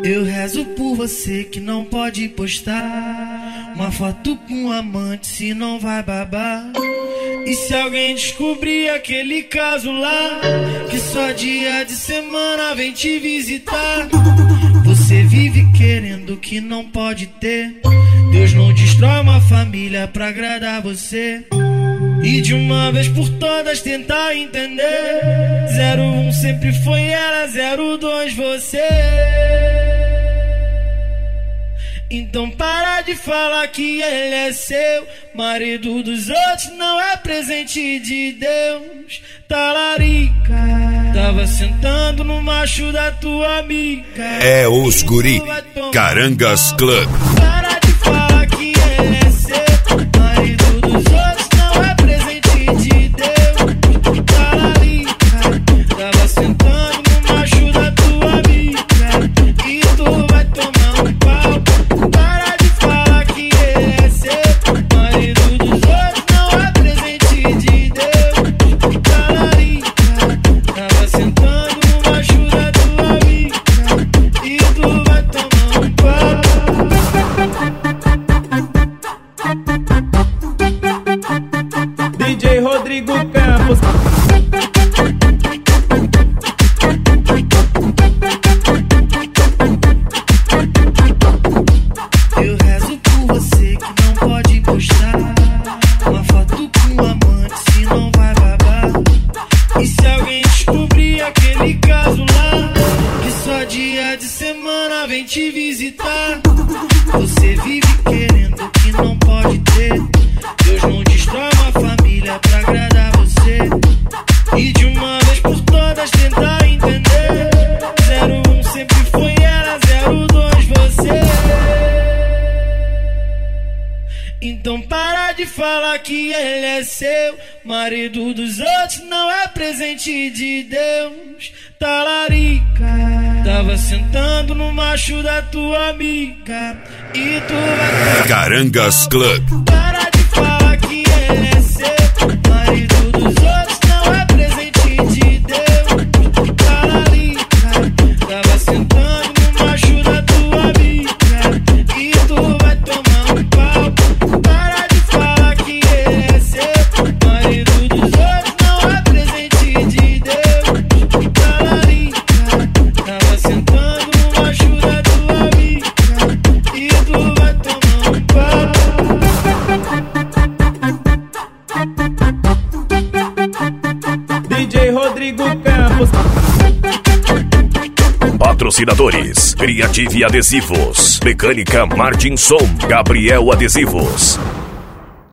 Eu rezo por você que não pode postar uma foto com um amante, se não vai babar. E se alguém descobrir aquele caso lá, que só dia de semana vem te visitar. Você vive querendo o que não pode ter. Deus não destrói uma família pra agradar você. E de uma vez por todas tentar entender. 01 sempre foi ela, 02 você. Então para de falar que ele é seu. Marido dos outros não é presente de Deus. Talarica, tava sentando no macho da tua amiga. É os guri, Carangas Club. Para de falar que ele é seu. Marido dos outros não é presente de Deus. Talarica, tava sentando no macho da tua amiga. E tu vai tomar um pau. Para de falar que ele é seu. Marido dos outros não é presente de Deus. Talarica, tava sentando no macho da tua amiga. E tu vai tomar um pau. DJ Rodrigo Campos. Eu rezo por você que não pode postar uma foto com um amante, se não vai babar. E se alguém descobrir aquele caso lá, que só dia de semana vem te visitar. Você vive querendo o que não pode ter. Deus não destrói uma família pra agradar você. E de uma vez por todas tentar entender. 01 sempre foi ela, 02 você. Então para de falar que ele é seu. Marido dos outros não é presente de Deus. Talarica, tava sentando no macho da tua amiga. E tu vai... Carangas Club. Para de falar que ele é seu. Marido dos outros não é presente de Deus. Talarica, tava sentando no macho da tua amiga. E tu vai tomar um pau. Para de falar que ele é seu. Marido dos outros não é presente de Deus. Talarica, tava sentando no macho da tua amiga. E tu vai tomar um pau. DJ Rodrigo Campos. Patrocinadores: Criative Adesivos, Mecânica Martin Som, Gabriel Adesivos.